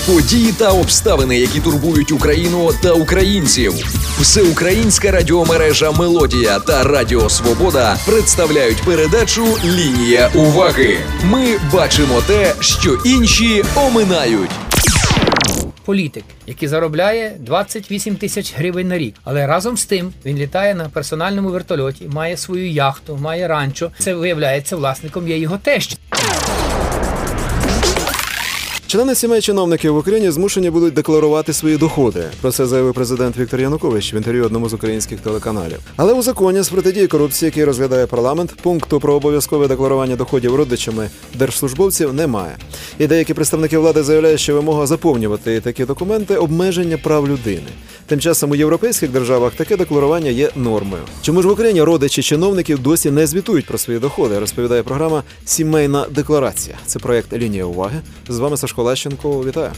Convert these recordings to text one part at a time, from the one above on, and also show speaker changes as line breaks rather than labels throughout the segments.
Події та обставини, які турбують Україну та українців. Всеукраїнська радіомережа «Мелодія» та Радіо Свобода представляють передачу «Лінія уваги». Ми бачимо те, що інші оминають.
Політик, який заробляє 28 тисяч гривень на рік. Але разом з тим він літає на персональному вертольоті, має свою яхту, має ранчо. Це, виявляється, власником є його теща.
Члени сімей чиновників в Україні змушені будуть декларувати свої доходи. Про це заявив президент Віктор Янукович в інтерв'ю одному з українських телеканалів. Але у законі з протидії корупції, який розглядає парламент, пункту про обов'язкове декларування доходів родичами держслужбовців немає. І деякі представники влади заявляють, що вимога заповнювати такі документи – обмеження прав людини. Тим часом у європейських державах таке декларування є нормою. Чому ж в Україні родичі чиновників досі не звітують про свої доходи, розповідає програма «Сімейна декларація». Це проєкт «Лінія уваги». З вами Сашко Лещенко. Вітаю.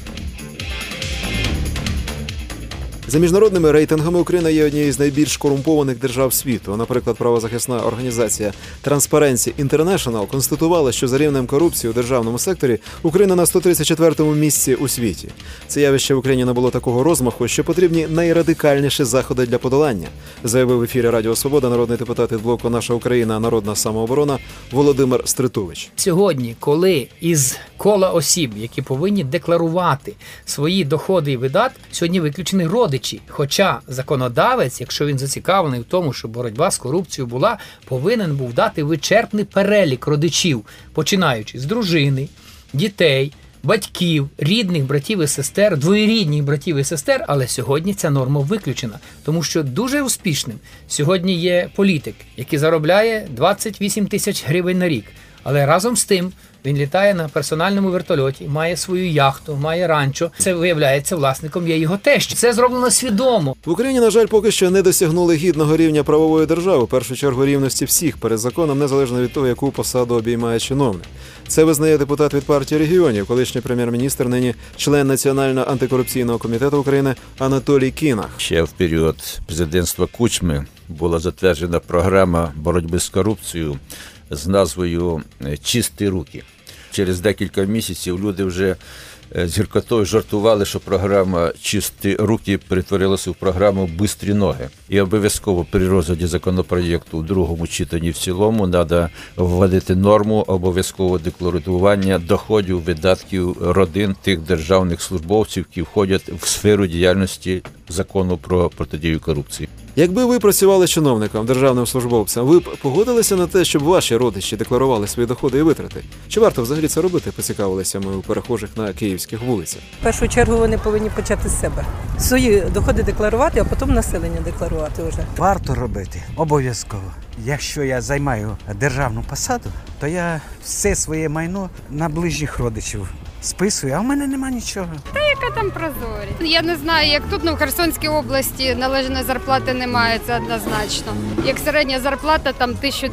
За міжнародними рейтингами Україна є однією з найбільш корумпованих держав світу. Наприклад, правозахисна організація Transparency International констатувала, що за рівнем корупції у державному секторі Україна на 134-му місці у світі. Це явище в Україні набуло такого розмаху, що потрібні найрадикальніші заходи для подолання, заявив в ефірі Радіо Свобода народний депутат від блоку «Наша Україна. Народна самооборона» Володимир Стритович.
Сьогодні, коли із кола осіб, які повинні декларувати свої доходи і видатки, сьогодні виключені родичі. Хоча законодавець, якщо він зацікавлений в тому, щоб боротьба з корупцією була, повинен був дати вичерпний перелік родичів, починаючи з дружини, дітей, батьків, рідних братів і сестер, двоюрідних братів і сестер, але сьогодні ця норма виключена. Тому що дуже успішним сьогодні є політик, який заробляє 28 тисяч гривень на рік. Але разом з тим він літає на персональному вертольоті, має свою яхту, має ранчо. Це, виявляється, власником є його теща. Це зроблено свідомо.
В Україні, на жаль, поки що не досягнули гідного рівня правової держави, в першу чергу рівності всіх перед законом, незалежно від того, яку посаду обіймає чиновник. Це визнає депутат від партії регіонів, колишній прем'єр-міністр, нині член Національного антикорупційного комітету України Анатолій Кінах.
Ще в період президентства Кучми була затверджена програма боротьби з корупцією з назвою «Чисті руки». Через декілька місяців люди вже з гіркотою жартували, що програма «Чисті руки» перетворилася в програму «Бистрі ноги». І обов'язково при розгляді законопроєкту у другому читанні в цілому треба вводити норму обов'язкового декларування доходів, видатків родин тих державних службовців, які входять в сферу діяльності закону про протидію корупції.
Якби ви працювали чиновником, державним службовцем, ви б погодилися на те, щоб ваші родичі декларували свої доходи і витрати? Чи варто взагалі це робити, поцікавилися ми у перехожих на київських вулицях?
В першу чергу вони повинні почати з себе. Свої доходи декларувати, а потім населення декларувати вже.
Варто робити, обов'язково. Якщо я займаю державну посаду, то я все своє майно на ближніх родичів списую, а в мене нема нічого.
Та яка там прозорість? Я не знаю, як тут, в Херсонській області належної зарплати немає, це однозначно. Як середня зарплата, там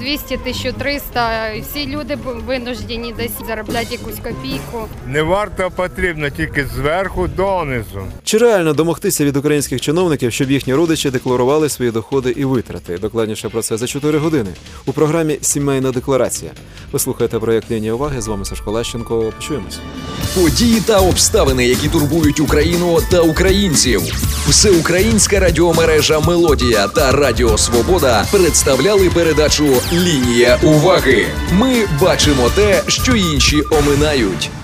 1200-1300, і всі люди винуждені десь заробляти якусь копійку.
Не варто, а потрібно тільки зверху донизу.
Чи реально домогтися від українських чиновників, щоб їхні родичі декларували свої доходи і витрати? Докладніше про це за 4 години у програмі «Сімейна декларація». Ви слухаєте проєкт «Лінія уваги». З вами Сашко Лещенко. Почуємось.
Події та обставини, які турбують Україну та українців. Всеукраїнська радіомережа «Мелодія» та Радіо Свобода представляли передачу «Лінія уваги». Ми бачимо те, що інші оминають.